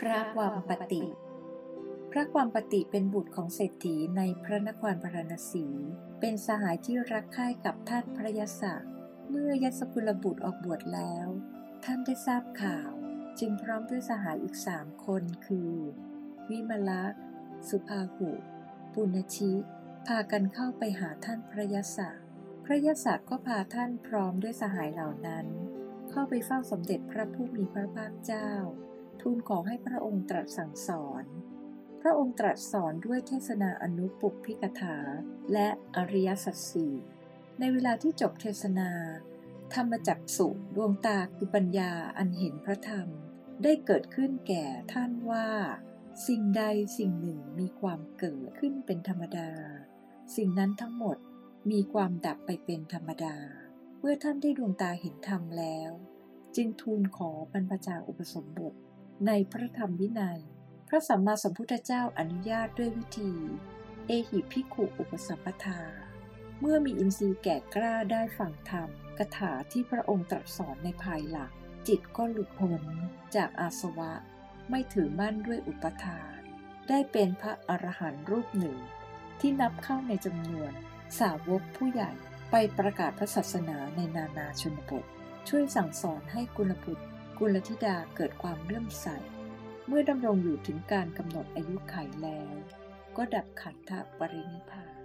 ระวัมปติ พระวัมปติเป็นบุตรของเศรษฐีในพระนครพาราณสีเป็นสหายที่รักใคร่กับท่านพระยศะเมื่อยศกุลบุตรออกบวชแล้วท่านได้ทราบข่าวจึงพร้อมด้วยสหายอีก3 คนคือวิมละ สุภาหุปุณชิพากันเข้าไปหาท่านพระยศะพระยศะก็พาท่านพร้อมด้วยสหายเหล่านั้นเข้าไปเฝ้าสมเด็จพระผู้มีพระภาคเจ้าทูลขอให้พระองค์ตรัสสั่งสอนพระองค์ตรัสสอนด้วยเทศนาอนุปุพพิกถาและอริยสัจสี่ในเวลาที่จบเทศนาธรรมจักษุดวงตาคือปัญญาอันเห็นพระธรรมได้เกิดขึ้นแก่ท่านว่าสิ่งใดสิ่งหนึ่งมีความเกิดขึ้นเป็นธรรมดาสิ่งนั้นทั้งหมดมีความดับไปเป็นธรรมดาเมื่อท่านได้ดวงตาเห็นธรรมแล้วจึงทูลขอบรรพชาอุปสมบทในพระธรรมวินัยพระสัมมาสัมพุทธเจ้าอนุญาตด้วยวิธีเอหิภิกขุอุปสัมปทาเมื่อมีอินทรีย์แก่กล้าได้ฟังธรรมคาถาที่พระองค์ตรัสสอนในภายหลังจิตก็หลุดพ้นจากอาสวะไม่ถือมั่นด้วยอุปทานได้เป็นพระอรหันต์รูปหนึ่งที่นับเข้าในจำนวนสาวกผู้ใหญ่ไปประกาศพระศาสนาในนานาชนบทช่วยสั่งสอนให้กุลบุตรกุลธิดาเกิดความเลื่อมใสเมื่อดำรงอยู่ถึงการกำหนดอายุขัยแล้วก็ดับขันธปรินิพพาน